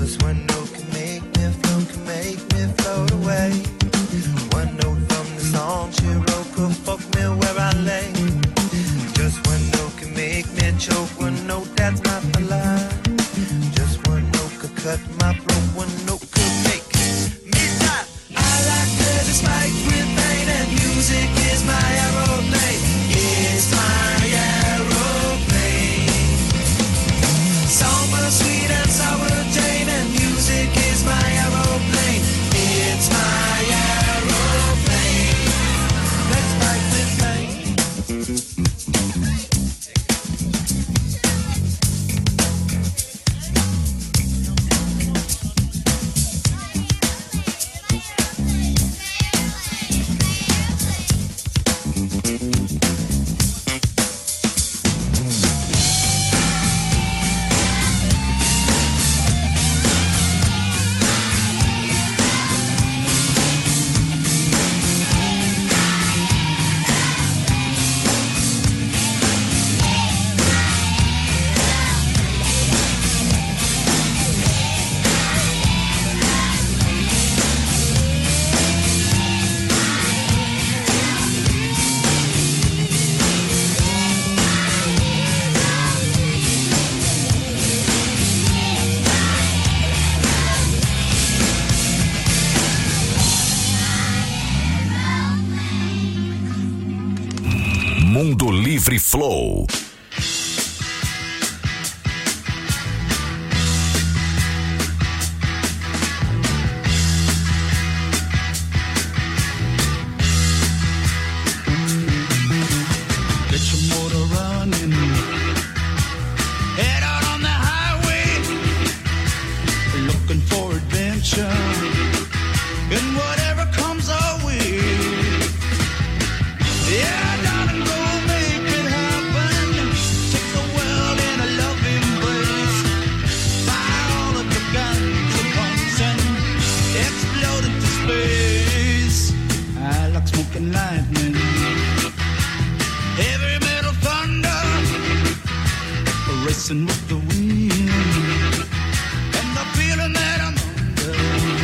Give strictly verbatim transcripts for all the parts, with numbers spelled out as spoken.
Just one note can make me float, can make me float away. One note from the song she wrote could fuck me where I lay. Just one note can make me choke, one note that's not a lie. Just one note could cut my throat, one note could make me die. I like to despite with pain and music is my aeroplane. It's my aeroplane. Song for the sweet and sour Jane and music is my aeroplane. It's my aeroplane. Let's fight with pain. Mundo Livre Flow. With the wind and the feeling that I'm under.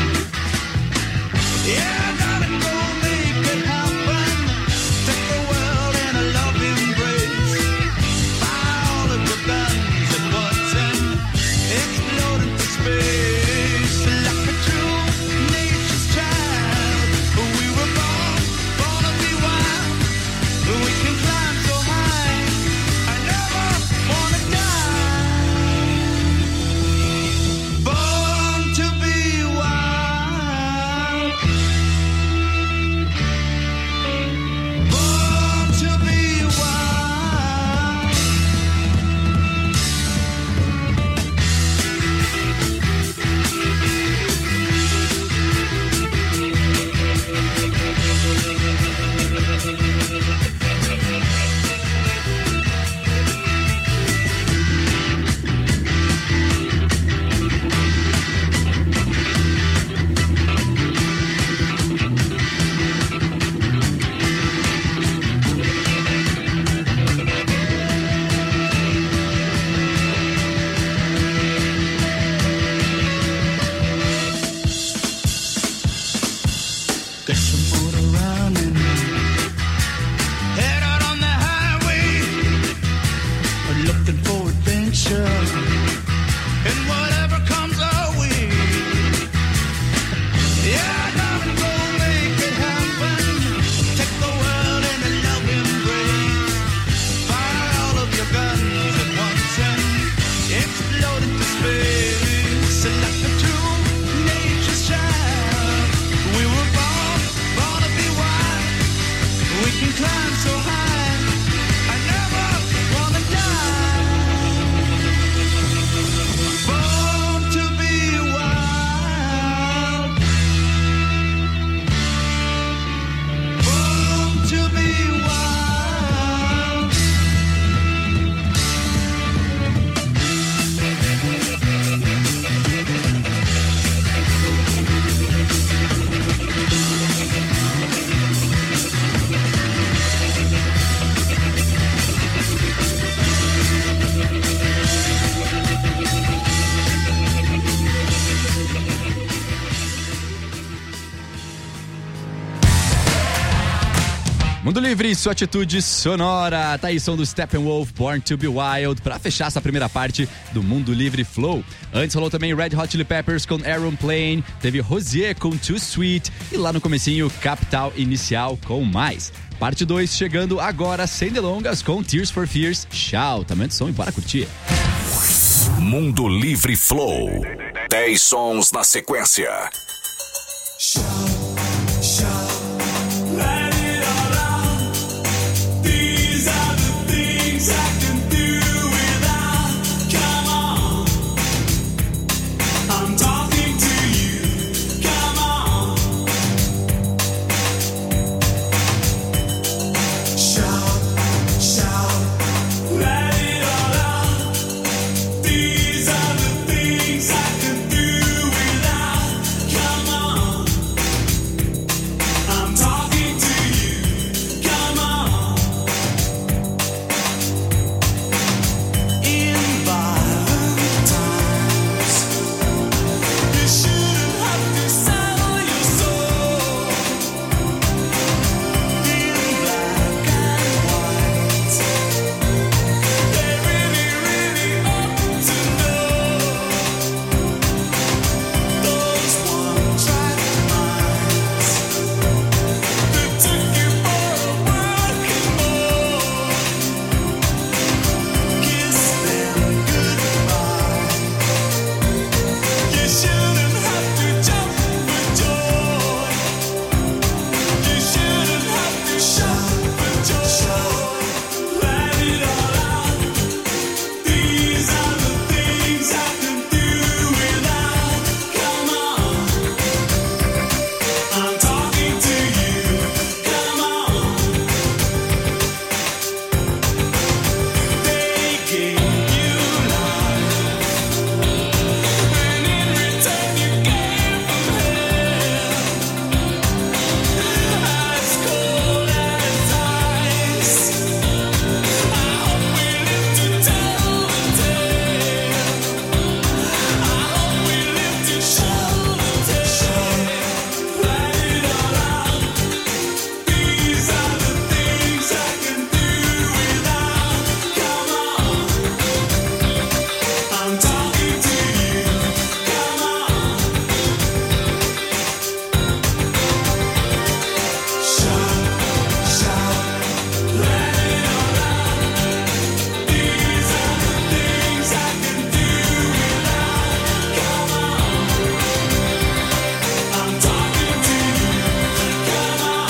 Mundo Livre, sua atitude sonora. Tá aí, som do Steppenwolf, Born to be Wild, pra fechar essa primeira parte do Mundo Livre Flow. Antes rolou também Red Hot Chili Peppers com Aeroplane, teve Rosier com Too Sweet e lá no comecinho, Capital Inicial com Mais. Parte dois chegando agora, sem delongas, com Tears for Fears. Tchau, tamanho de som e bora curtir. Mundo Livre Flow. dez sons na sequência. Shout, shout, let it all out. These are the things I can do without. Come on, I'm talking to you. Come on, shout, shout, let it all out. These are the things I can do without. Come on, I'm talking to you. Come on. In violent times, you shouldn't have to sell your soul. In black and white, they really, really ought to know. Those one-track minds that took you for a working boy. Kiss them goodbye. You shouldn't have to jump for joy. You shouldn't have to shout for joy. Let it all out. These are the things I can do without. Come on, I'm talking to you. Come on. They gave you life, and in return you gave them hell. As cold as ice. I hope we live to tell the tale. I hope we live to show the tale. Let it all out. These are the things I can do without. Come on, I'm talking to you. Come on, shout, shout, let it all out. These are the things I can do without. Come on, I'm talking to you. Come on.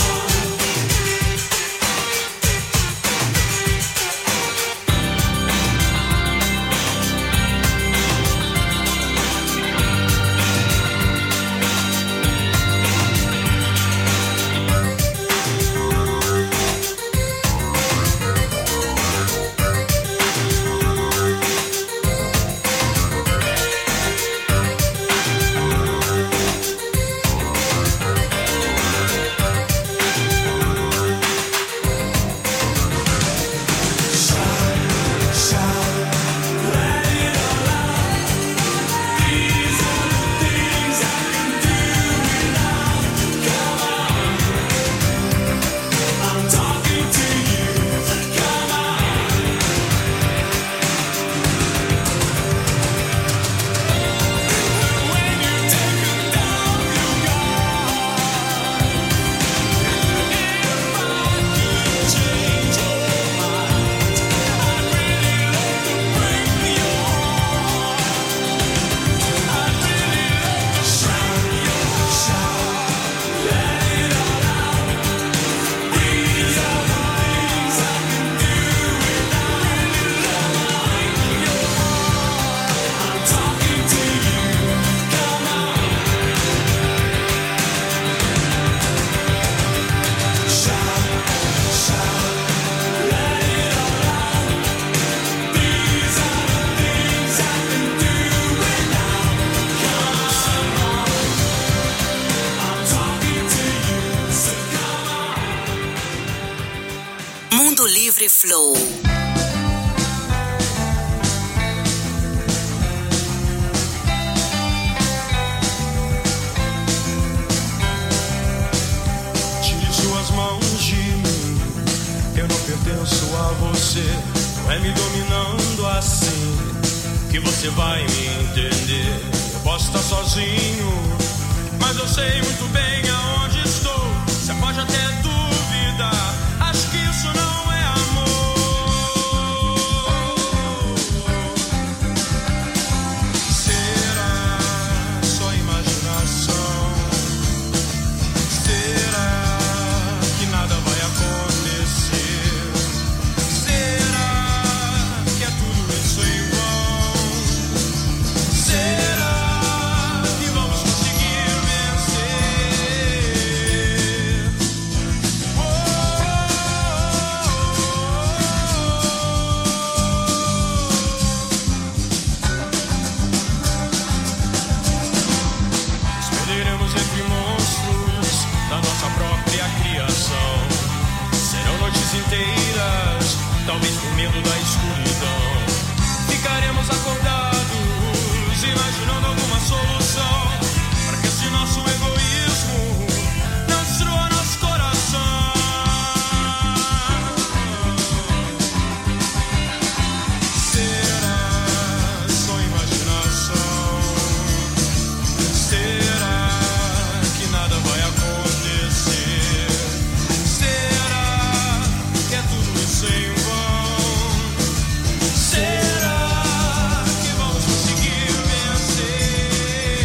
Mundo Livre Flow. Tire suas mãos de mim. você, não é me dominando assim que você vai me entender. Eu posso estar sozinho, mas eu sei muito bem aonde estou. Você pode até duvidar, acho que isso não é amor. Será só imaginação? Será que nada vai acontecer? Será que é tudo isso em vão? Será que vamos conseguir vencer? Oh, Escolheremos entre monstros da nossa própria criação. Serão noites inteiras, talvez por medo da escuridão. Ficaremos acordados, imaginando alguma solução, para que esse nosso egoísmo não destrua nosso coração. Será só imaginação? Será que nada vai acontecer? Será que é tudo isso em vão? Será que vamos conseguir vencer?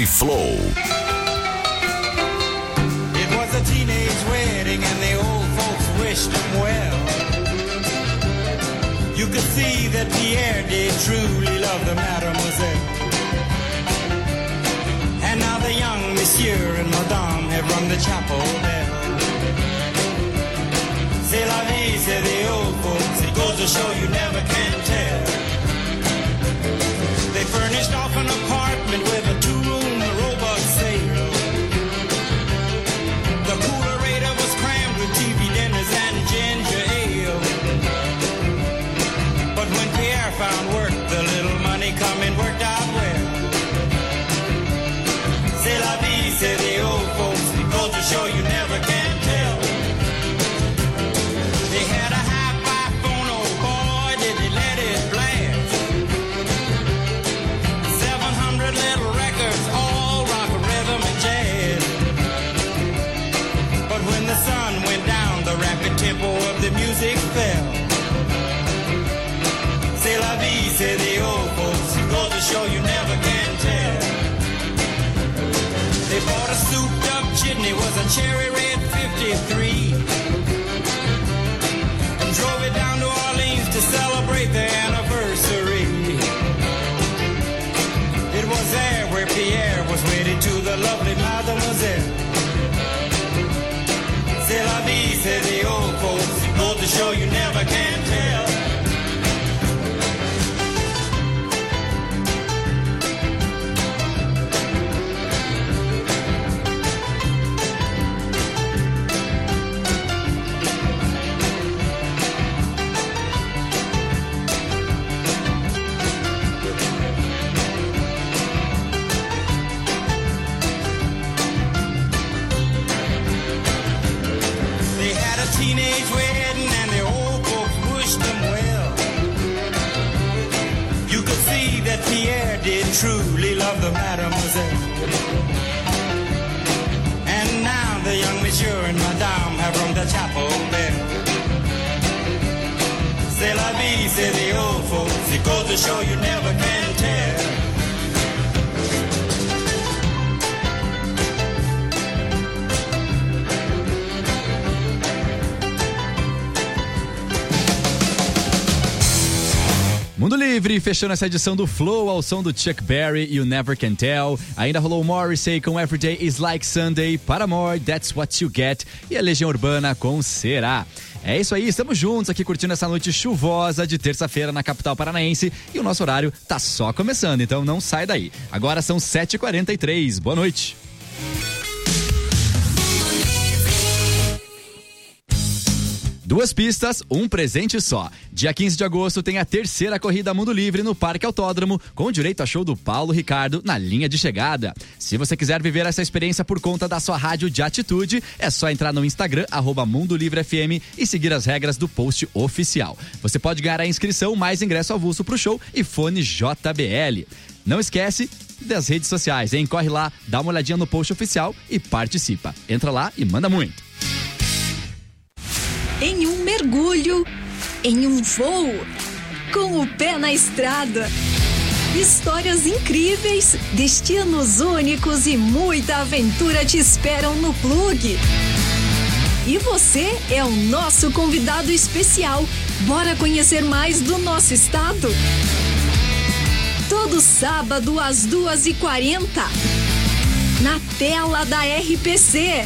Flow. It was a teenage wedding and the old folks wished him well. You could see that Pierre did truly love the mademoiselle. And now the young monsieur and madame have rung the chapel bell. C'est la vie, say the old folks, it goes to show you never can tell. They furnished off an apartment with a two-room robot sale. The coolerator was crammed with T V dinners and ginger ale. But when Pierre found work, the little money coming worked out well. C'est la vie, say the old folks, it goes to show you never can tell. They had a hi-fi phone, oh boy, did they let it blast. Seven hundred little records, all rock, rhythm, and jazz. But when the sun went down, the rapid tempo of the music fell. C'est la vie, say the old folks, it goes to show you never can tell. They bought a souped-up chitney, was a cherry red fifty-three, and drove it down to Orleans to celebrate their anniversary. It was there where Pierre was wedded to the lovely mademoiselle. C'est la vie, say the old folks, it goes to show you never can tell. Teenage wedding and the old folks wished them well. You could see that Pierre did truly love the mademoiselle. And now the young monsieur and madame have rung the chapel bell. C'est la vie, say the old folks, it goes to show you never can tell. Mundo Livre, fechando essa edição do Flow ao som do Chuck Berry e o Never Can Tell. Ainda rolou Morrissey com Everyday is Like Sunday, Paramore, That's What You Get e a Legião Urbana com Será. É isso aí, estamos juntos aqui curtindo essa noite chuvosa de terça-feira na capital paranaense e o nosso horário tá só começando, então não sai daí. Agora são sete e quarenta e três, boa noite. Duas pistas, um presente só. Dia quinze de agosto tem a terceira corrida Mundo Livre no Parque Autódromo, com direito a show do Paulo Ricardo na linha de chegada. Se você quiser viver essa experiência por conta da sua rádio de atitude, é só entrar no Instagram, arroba Mundo Livre F M, e seguir as regras do post oficial. Você pode ganhar a inscrição, mais ingresso avulso pro show e fone J B L. Não esquece das redes sociais, hein? Corre lá, dá uma olhadinha no post oficial e participa. Entra lá e manda muito. Em um mergulho, em um voo, com o pé na estrada. Histórias incríveis, destinos únicos e muita aventura te esperam no Plug. E você é o nosso convidado especial. Bora conhecer mais do nosso estado? Todo sábado às duas e quarenta, na tela da R P C.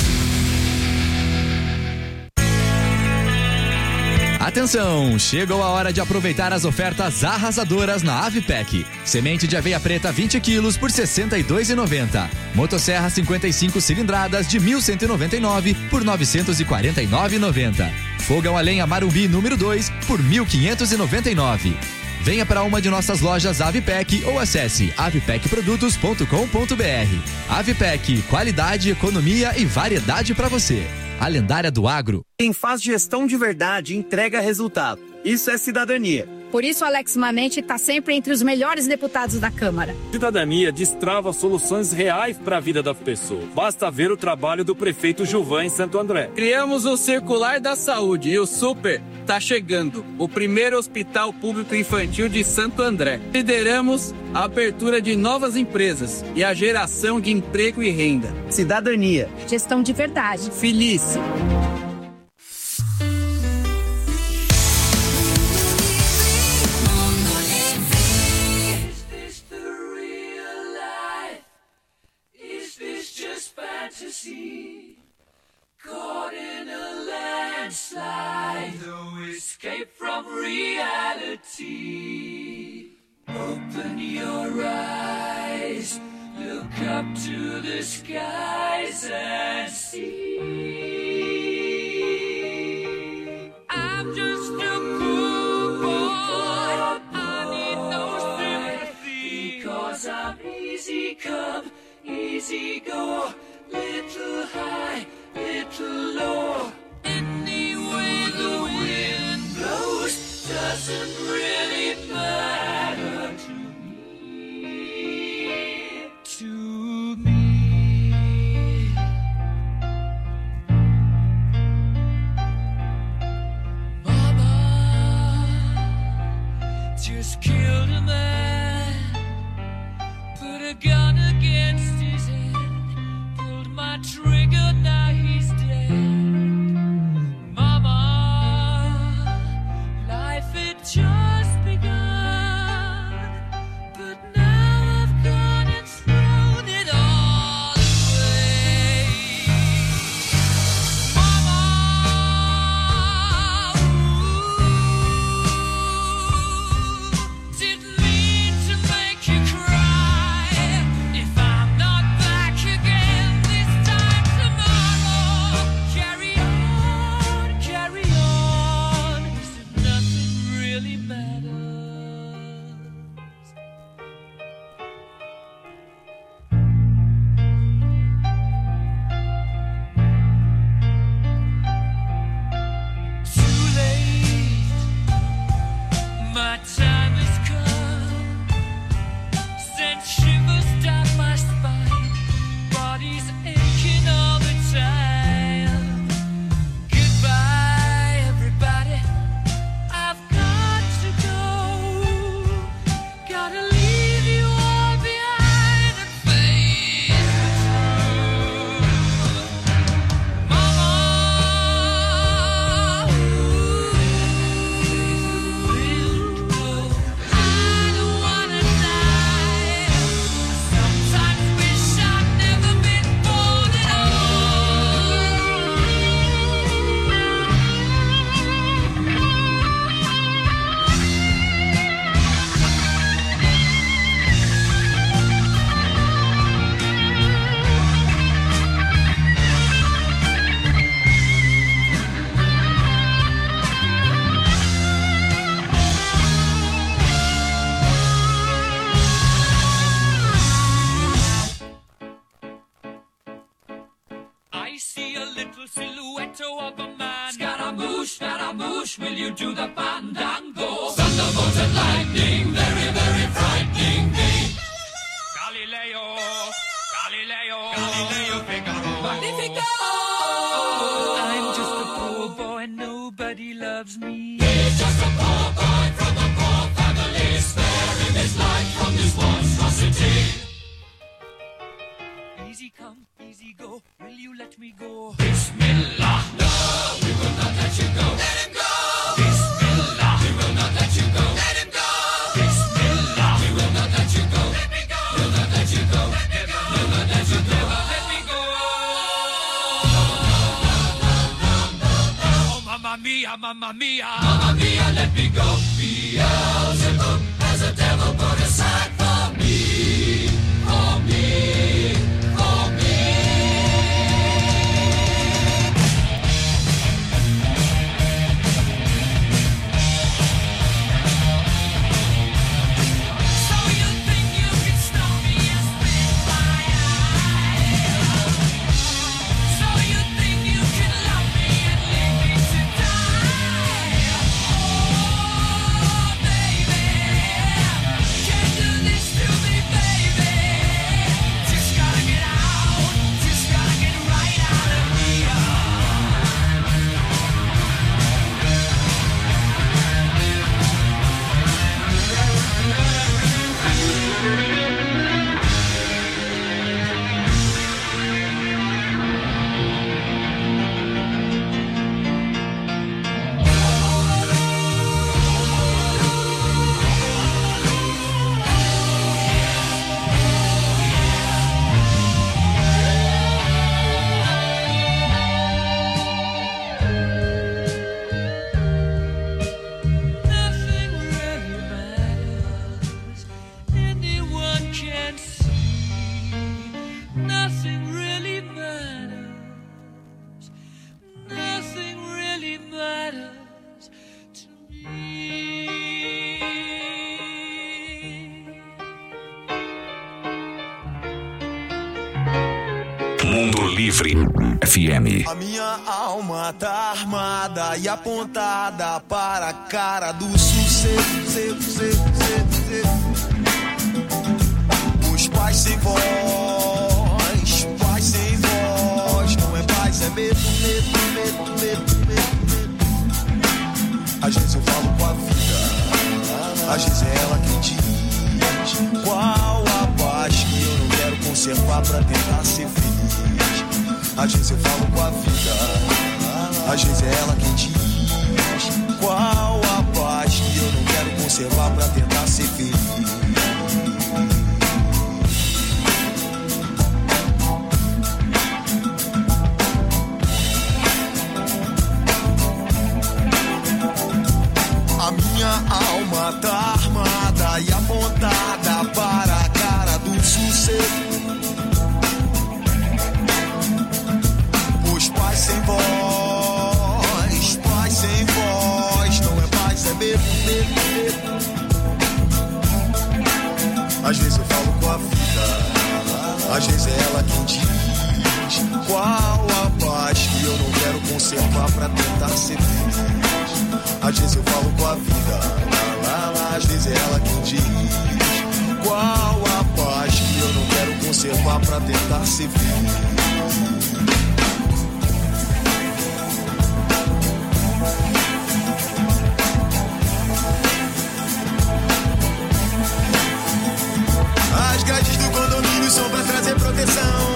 Atenção, chegou a hora de aproveitar as ofertas arrasadoras na Avipec. Semente de aveia preta vinte quilos por sessenta e dois reais e noventa centavos. Motosserra cinquenta e cinco cilindradas de mil cento e noventa e nove reais por novecentos e quarenta e nove reais e noventa centavos. Fogão a lenha Marumbi número dois por mil quinhentos e noventa e nove reais. Venha para uma de nossas lojas Avipec ou acesse avipec produtos ponto com ponto b r. Avipec, qualidade, economia e variedade para você. A lendária do agro. Quem faz gestão de verdade entrega resultado. Isso é cidadania. Por isso, Alex Manente está sempre entre os melhores deputados da Câmara. Cidadania destrava soluções reais para a vida das pessoas. Basta ver o trabalho do prefeito Gilvan em Santo André. Criamos o Circular da Saúde e o Super está chegando. O primeiro hospital público infantil de Santo André. Lideramos a abertura de novas empresas e a geração de emprego e renda. Cidadania. Gestão de verdade. Felice. Fantasy, caught in a landslide, no escape from reality. Open your eyes, look up to the skies and see. I'm just a poor boy, I need no sympathy, because I'm easy come, easy go. Little high, little low. Any way the wind blows doesn't really matter to me. To me. Mama just killed a man, put a gun against his head. My trigger, now he's dead. Mama, life had just begun, but now I've gone and thrown it all away. Mama, ooh, didn't mean to make you cry. If I'm not back again will you do the fandango? Thunderbolt and lightning, very, very frightening me. Galileo, Galileo, Galileo Figaro. Magnifico! I'm just a poor boy, nobody loves me. He's just a poor boy from a poor family, sparing his life from this monstrosity. Easy come, easy go, will you let me go? Bismillah, no, we will not let you go. Let him go! Bismillah, we will not let you go. Let him go! Bismillah, we will not let you go. Let me go! We'll not let you go. Let me go! We'll not let you go. Let me go! No, no, no, no, no, no. Oh, mamma mia, mamma mia. Mamma mia, let me go. Beelzebub has a devil put aside for me. For me. For me. Oh, Mundo Livre F M. A minha alma tá armada e apontada para a cara do sucesso, seco, seco, seco, seco. Os pais sem voz, pais sem voz, não é paz, é medo, medo, medo, medo, medo, medo. Às vezes eu falo com a vida, às vezes é ela quem diz qual a paz que eu não quero conservar pra tentar ser feliz. Às vezes eu falo com a vida, às vezes é ela quem diz qual a paz que eu não quero conservar pra tentar ser feliz. A minha alma tá armada e apontada para a cara do sucesso. Os pais sem voz, pais sem voz, não é paz, é medo, medo, medo. Às vezes eu falo com a vida, às vezes é ela quem diz qual a paz que eu não quero conservar pra tentar ser feliz. Às vezes eu falo com a vida, lá, lá, às vezes é ela quem diz qual a paz que eu não quero conservar pra tentar ser feliz. As grades do condomínio são pra trazer proteção,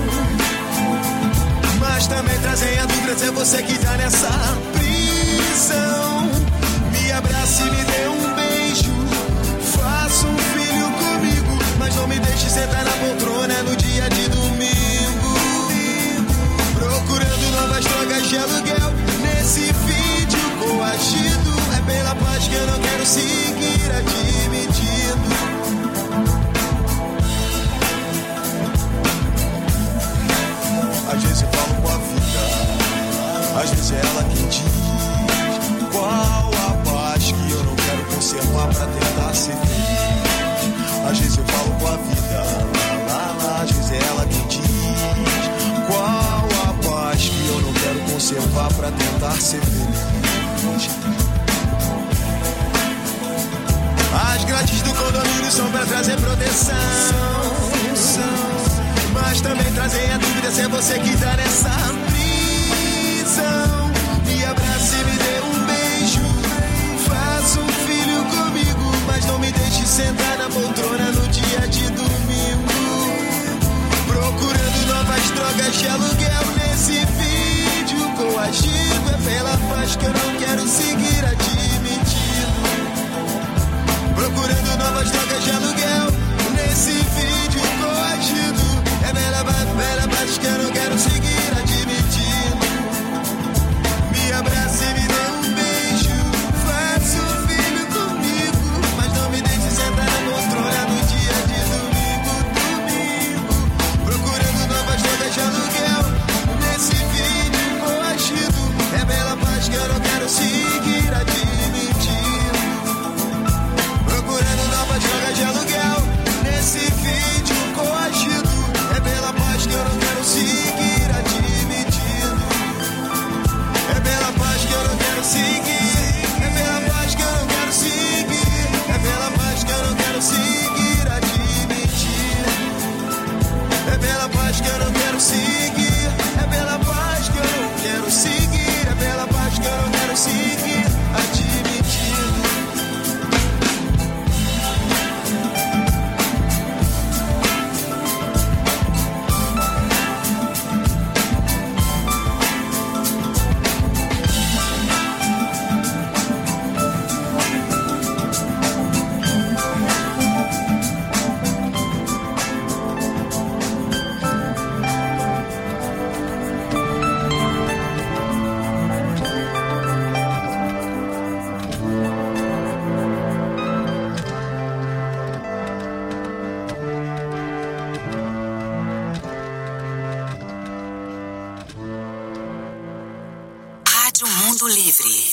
mas também trazem a dúvida se é você que tá nessa prisão. Me abrace e me dê um beijo, faça um filho comigo, mas não me deixe sentar na poltrona no dia de domingo. Procurando novas drogas de aluguel nesse vídeo coagido. É pela paz que eu não quero seguir admitindo. Às vezes eu falo com a vida, às vezes é ela quem diz qual a paz que eu não quero conservar pra tentar ser feliz. Às vezes eu falo com a vida, lá, lá, lá, às vezes é ela quem diz qual a paz que eu não quero conservar pra tentar ser feliz. As grades do condomínio são pra trazer proteção, mas também trazem a dúvida se é você que tá nessa prisão. Me abrace e me dê um beijo, faça um filho comigo, mas não me deixe sentar na poltrona no dia de domingo. Procurando novas drogas de aluguel nesse vídeo coagido. É pela paz que eu não quero seguir admitindo. Procurando novas drogas de aluguel nesse vídeo coagido. É bela, bela paz que eu não quero seguir admitindo. Me abrace e me dê um beijo, faça um filho comigo, mas não me deixe sentar na poltrona no dia de domingo, domingo. Procurando novas drogas de aluguel nesse vídeo coagido. É bela paz que eu não quero seguir admitindo. Procurando novas drogas de aluguel nesse vídeo coagido. É pela paz que eu não quero seguir admitindo. É pela paz que eu não quero seguir. É pela paz que eu não quero seguir. É pela paz que eu não quero seguir admitindo. É pela paz que eu não quero seguir. É pela paz que eu não quero seguir. É pela paz que eu não quero seguir admitindo. Rádio Mundo Livre.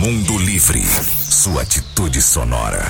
Mundo Livre. Sua atitude sonora.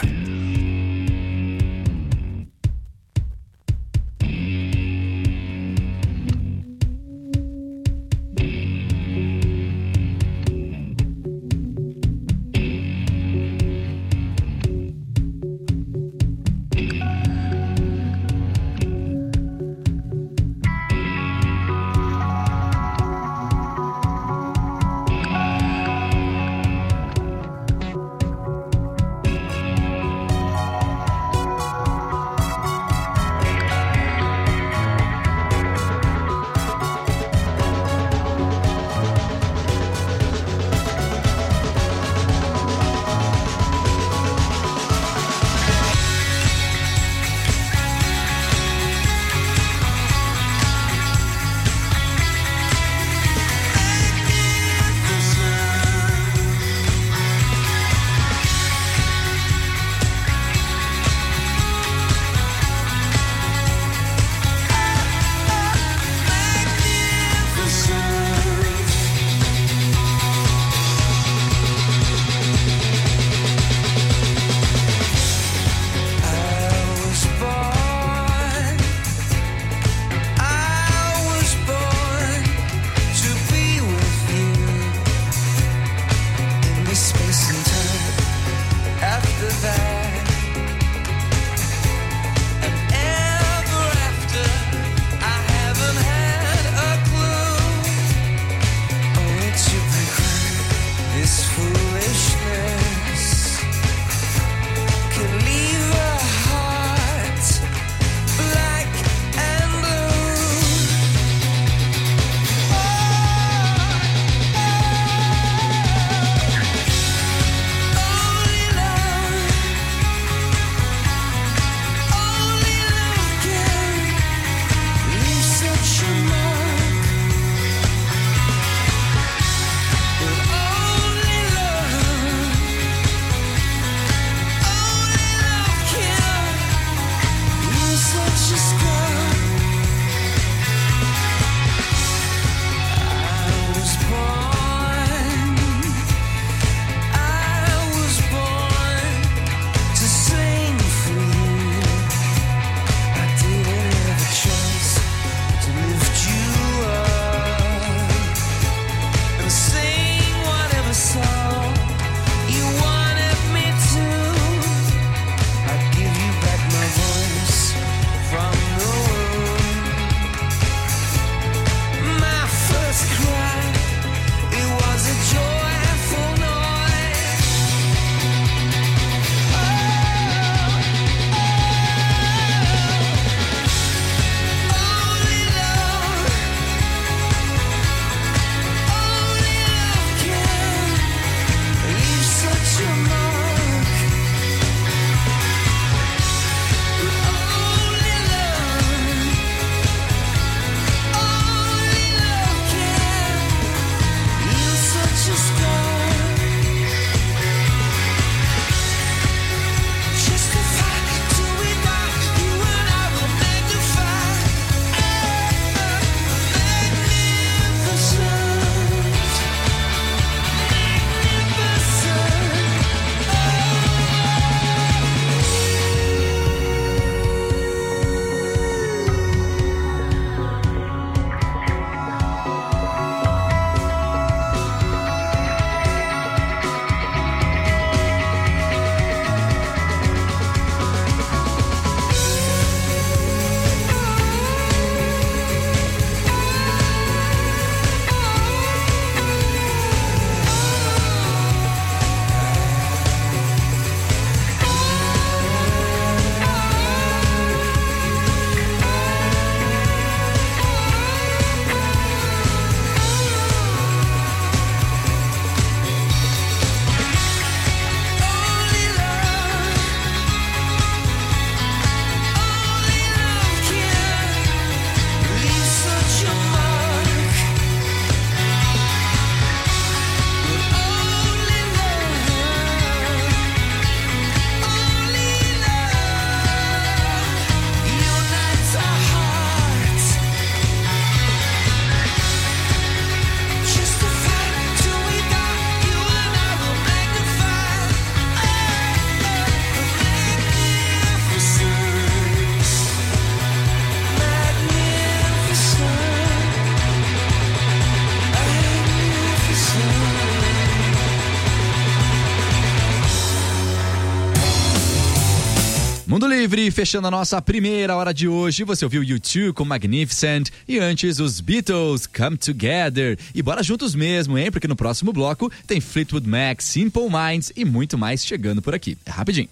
Mundo Livre, fechando a nossa primeira hora de hoje. Você ouviu U dois com Magnificent e antes os Beatles, Come Together. E bora juntos mesmo, hein? Porque no próximo bloco tem Fleetwood Mac, Simple Minds e muito mais chegando por aqui. É rapidinho.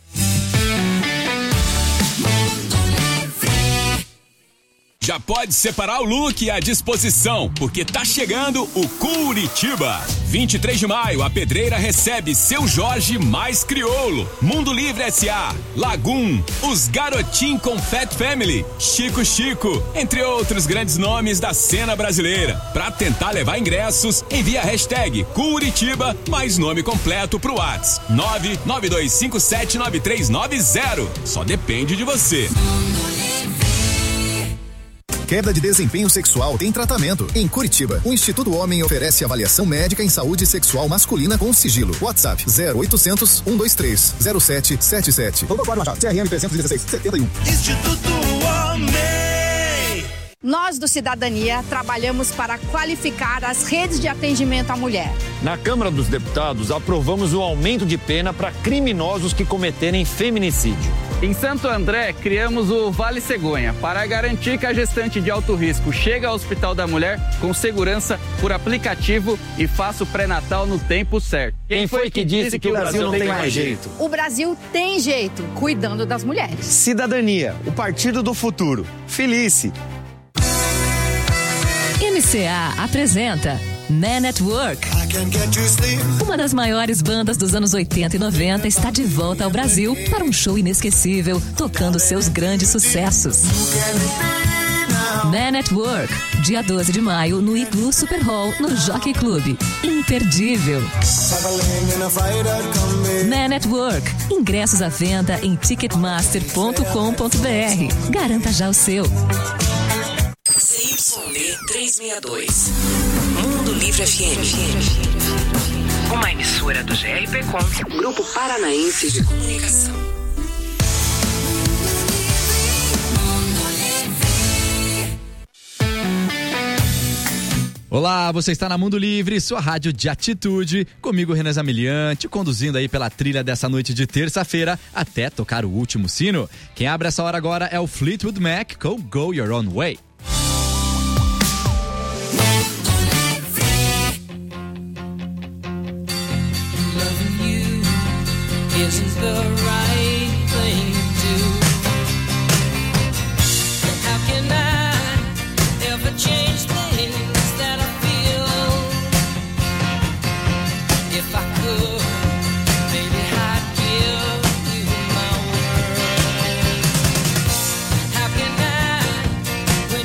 Já pode separar o look à disposição, porque tá chegando o Curitiba. vinte e três de maio, a Pedreira recebe Seu Jorge mais Crioulo, Mundo Livre S A, Lagoon, Os Garotim com Fat Family, Chico Chico, entre outros grandes nomes da cena brasileira. Pra tentar levar ingressos, envia a hashtag Curitiba mais nome completo pro WhatsApp nove nove dois cinco sete nove três nove zero. Só depende de você. Queda de desempenho sexual tem tratamento. Em Curitiba, o Instituto Homem oferece avaliação médica em saúde sexual masculina com sigilo. WhatsApp zero oitocentos, um dois três, zero sete sete sete. Doutor Machado, C R M trezentos e dezesseis, setenta e um. Instituto Homem. Nós do Cidadania trabalhamos para qualificar as redes de atendimento à mulher. Na Câmara dos Deputados, aprovamos o aumento de pena para criminosos que cometerem feminicídio. Em Santo André, criamos o Vale Cegonha para garantir que a gestante de alto risco chega ao Hospital da Mulher com segurança por aplicativo e faça o pré-natal no tempo certo. Quem foi que disse que o Brasil não tem mais jeito? O Brasil tem jeito, cuidando das mulheres. Cidadania, o partido do futuro. Felice. M C A apresenta Man at Work. Uma das maiores bandas dos anos oitenta e noventa está de volta ao Brasil para um show inesquecível, tocando seus grandes sucessos. Man at Work, dia doze de maio, no Igloo Super Hall, no Jockey Club. Imperdível. Man at Work. Ingressos à venda em ticketmaster ponto com ponto b r. Garanta já o seu. C Y D trezentos e sessenta e dois. Mundo Livre F M. Uma emissora do G R P Com, Grupo Paranaense de Comunicação. Olá, você está na Mundo Livre, sua rádio de atitude, comigo Renan Zamilian, te conduzindo aí pela trilha dessa noite de terça-feira até tocar o último sino. Quem abre essa hora agora é o Fleetwood Mac com Go Your Own Way. Isn't the right thing to do? How can I ever change things that I feel? If I could, maybe I'd give you my word. How can I, when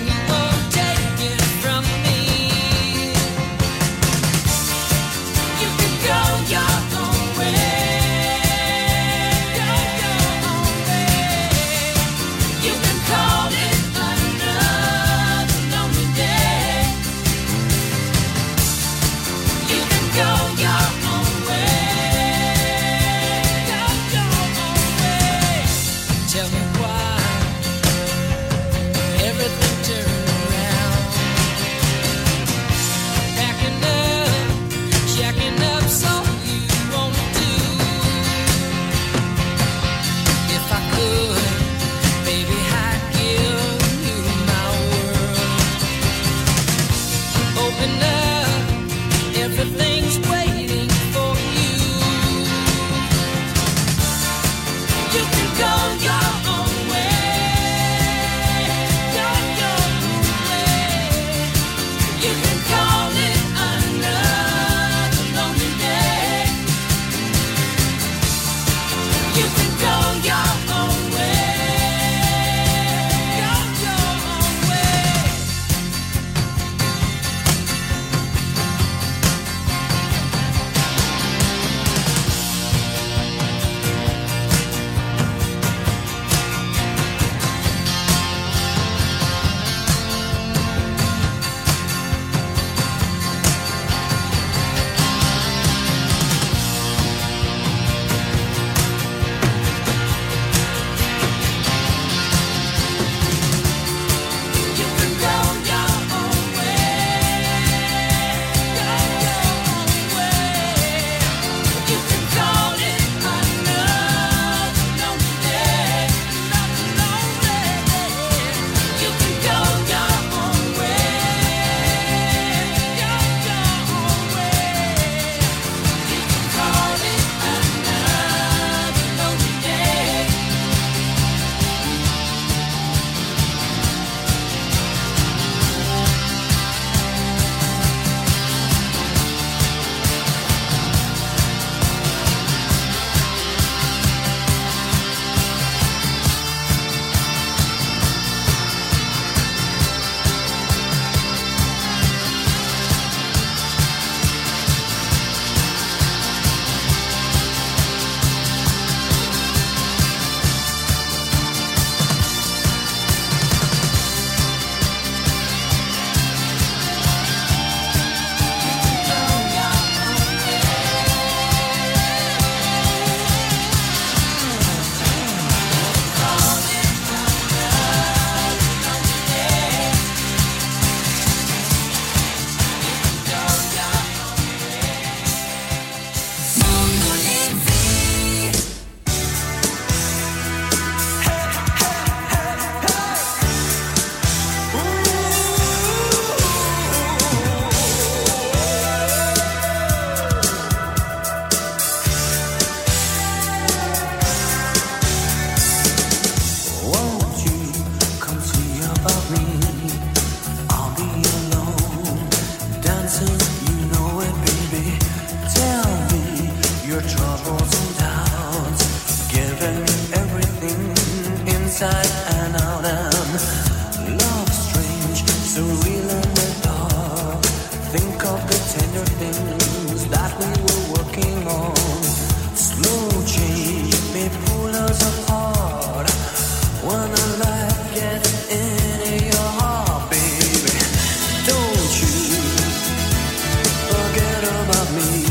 inside and out and love strange, so real in the dark. Think of the tender things that we were working on. Slow change may pull us apart. When a life gets into your heart, baby, don't you forget about me.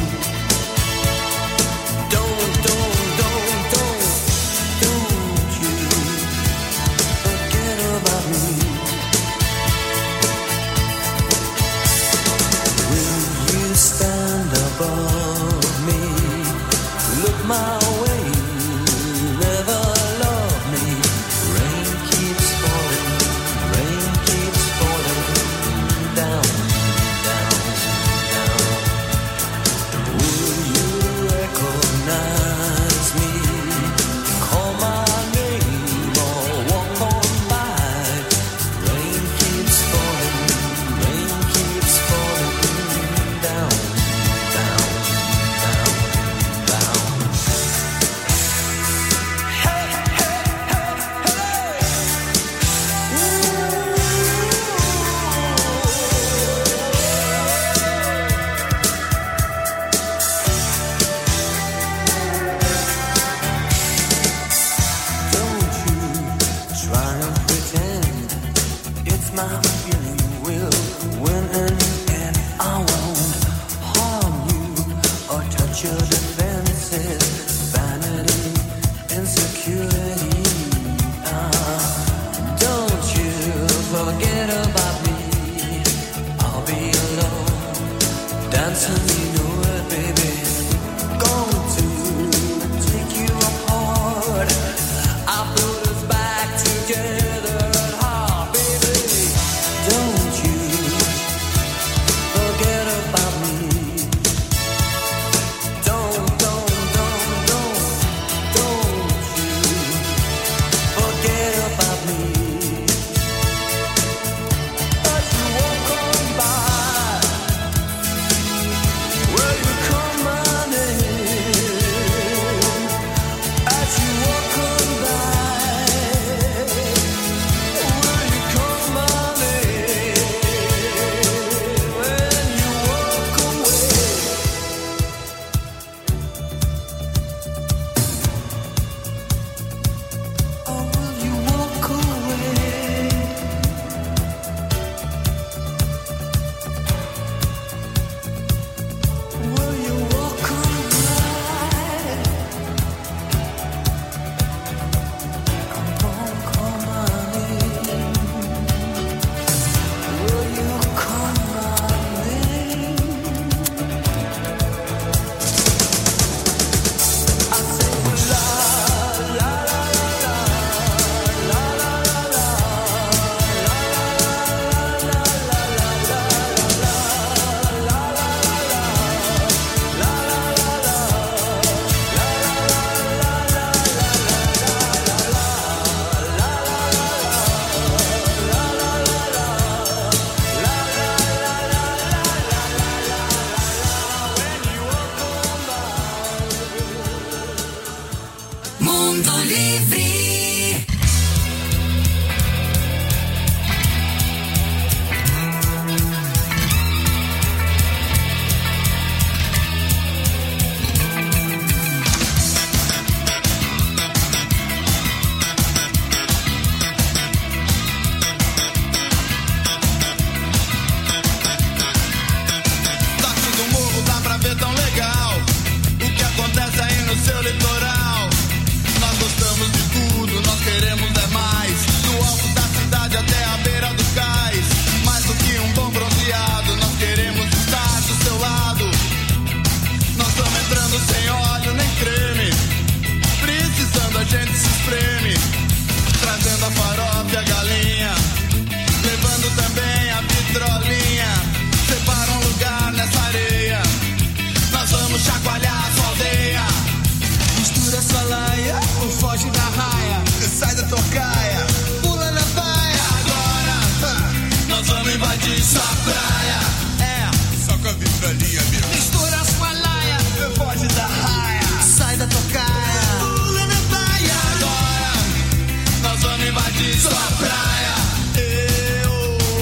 Don't, don't, don't, don't, don't you forget about me. Will you stand above me? Look my way, never love me. Rain keeps falling, rain keeps falling down, down, down. Will you recognize me? Call my name or walk on by. Rain keeps falling, rain keeps falling down, down, down, down. Hey, hey, hey, hey. Don't you try and pretend it's my feeling. Will win in the end. I won't harm you or touch your defenses. Vanity, insecurity. Ah, don't you forget about me. I'll be alone, dancing, you know it, baby. Going to take you apart. I put us back together at heart, baby. Don't you forget about me. Don't, don't, don't, don't, don't you forget about me. As you walk on by, will you call my name? As you walk on by, will you call my name? When you walk away, or will you walk away? Will you walk on by? Come on, call my name. Will you call my name? I say la la la la la la la la Mundo Livre. Daqui do morro dá pra ver tão legal o que acontece aí no seu litoral. Nós gostamos de tudo, nós queremos é mais. Do alto da cidade até a beira do cais. Mais do que um bom bronzeado, nós queremos estar do seu lado. Nós estamos entrando sem óleo nem creme. Precisando a gente se espreme. Trazendo a farofa e a galinha. Levando também a vitrolinha. Separa um lugar nessa areia. Nós vamos chacoalhar a sua aldeia. Mistura sua laia, ou foge da raia. Sai da tocaia, pula na baia. Agora, ha, nós vamos invadir sua praia. É, só com a vitrolinha mesmo. Mistura sua laia, ou foge da raia. Sai da tocaia, pula na baia. Agora, nós vamos invadir sua praia. Eu,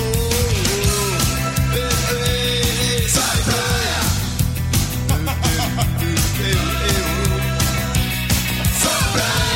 eu, eu, sua praia. Eu, eu, sua praia.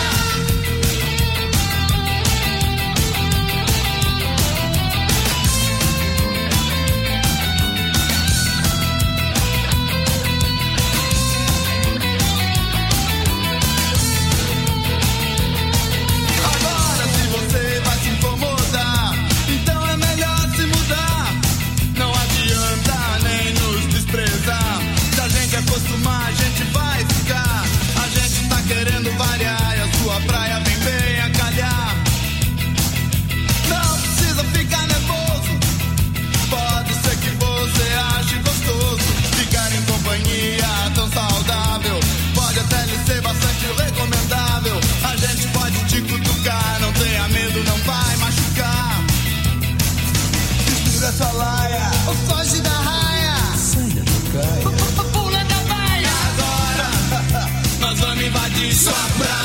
Agora se você vai se incomodar, então é melhor se mudar. Não adianta nem nos desprezar. Se a gente acostumar, a gente vai ficar. A gente tá querendo variar e a sua praia vem bem a calhar. Não precisa ficar nervoso. Pode ser que você ache gostoso ficar em companhia tão saudável. Pode até lhe ser bastante recomendável. A gente pode te cutucar, não tenha medo, não vai machucar. Segura essa laia, ou foge da raia. Saia do caia, pula da baia. Agora nós vamos invadir sua praia.